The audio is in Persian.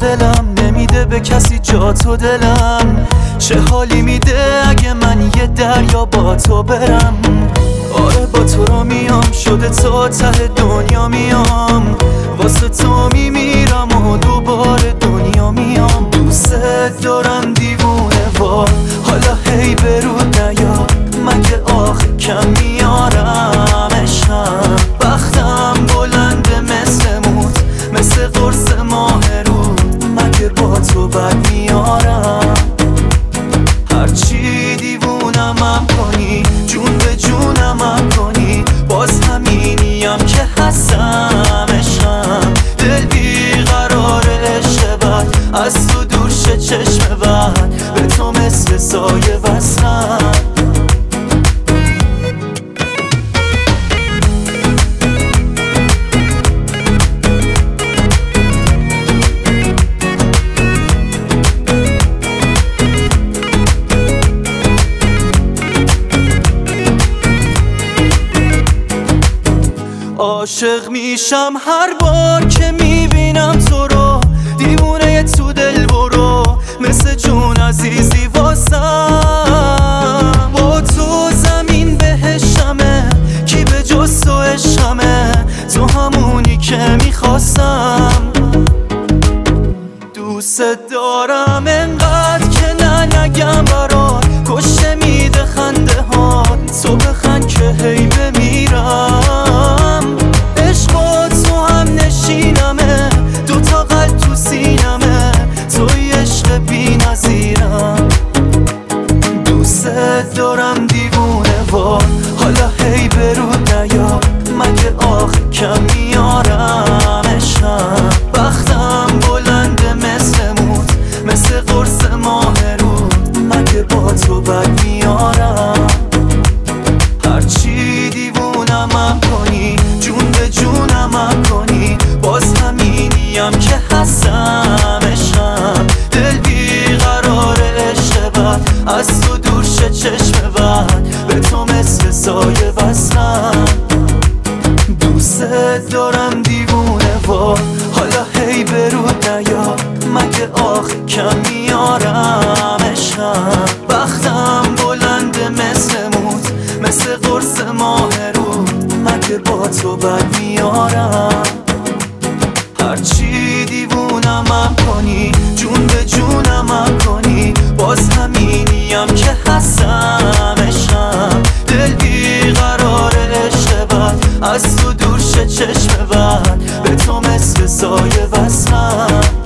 دلم نمیده به کسی جا تو دلم. چه حالی میده اگه من یه دریا با تو برم. آره با تو رو میام، شده تا ته دنیا میام. واسه تو میمیرم و دوباره دنیا میام. دوست دارم دیوونه وا، حالا هی برود نیا. مگه آخه کم میارم عشقم. بختم بلنده مثل موت، مثل قرص ماه رود. مگه با تو بد میارم. هرچی دیوونمم کنی، جون به جونمم کنی، باز همینیم که هستم عشقم. دل بیقرار عشق بد، از تو دور شه چشم بد. به تو مثل سایه وصلم. عاشق میشم هر بار که میبینم تو رو. دیوونه تو دل برو، مثل جون عزیزی واسم. با تو زمین بهشمه، کی به جز تو عشقمه. تو همونی که میخواستم. دوست دارم انقدر که نگم برات. کشته میده خنده ها، تو بخند که هی بمیرم. عشق با تو هم نشینمه، دوتا قلب تو سینمه. توی عشق بی نظیرم. دوست دارم دیوونه وار، حالا هی برود نیا. مگه آخه کم میارم عشقم. بختم بلنده مثل موت، مثل قرص ماه رود. مگه با تو بد میارم. هرچی دیوونمم کنی، جون به جونمم کنی، باز همینیم که هستم عشقم. دل بیقرار عشق بد، از تو دور شه چشم بد. به تو مثل سایه وصلم. دوست دارم دیوونه وا، حالا هی برود نیا. مگه آخه کم میارم عشقم. بختم بلنده مثل موت، مثل قرص ماه رود. مگه با تو بد میارم. هرچی دیوونمم کنی، جون به جونمم کنی، باز همینیم که هستم عشقم. دل بیقرار عشق بد، از تو دور شه چشم بد. به تو مثل سایه وصلم.